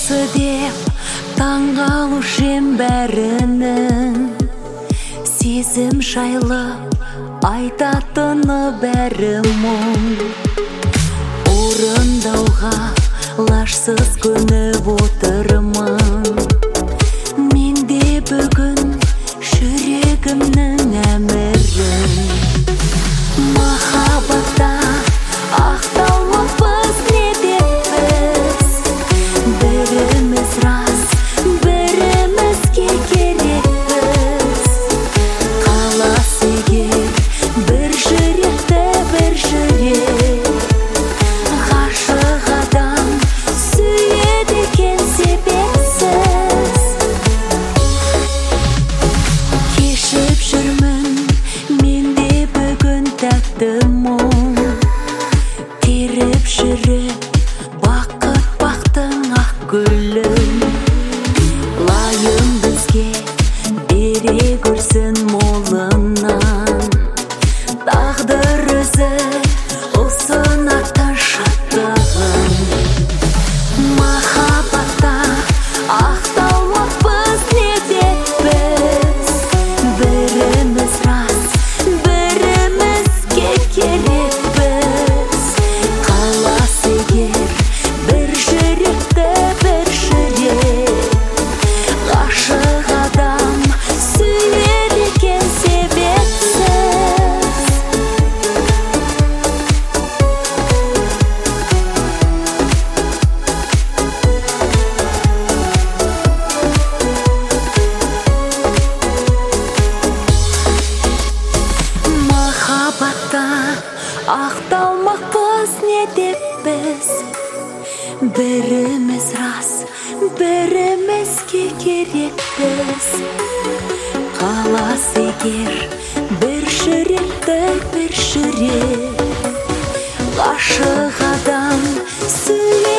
жақсы деп таңғалушым бәрінің, сезім жайлы айтатыны бәрі мұң. Орындауға лажсыз көніп отырмын, мен де бүгін жүрегімнің әмірін. Махаббатта ақталмақпыз не деппіз, біріміз рас, бірімізге керекпіз. Қалас егер бір жүректі бір жүрек, ғашық адам сүйеді екен себепсіз. Кешіп жүрмін мен де бүгін тәтті мұң, теріп жүріп бақыт бақтың ақ гүлін. Лайым бізге бере көрсін молынан, тағдыр өзі ұсынатын шаттығын. Махаббатта ақталмақпыз не деппіз, біріміз рас, бірімізге керекпіз. Қалас егер бір жүректі бір жүрек, ғашық адам сүйеді екен себепсіз. Махаббатта ақталмақпыз не деппіз, біріміз рас, бірімізге керекпіз. Қалас егер бір жүректі бір жүрек, ғашық адам сүйеді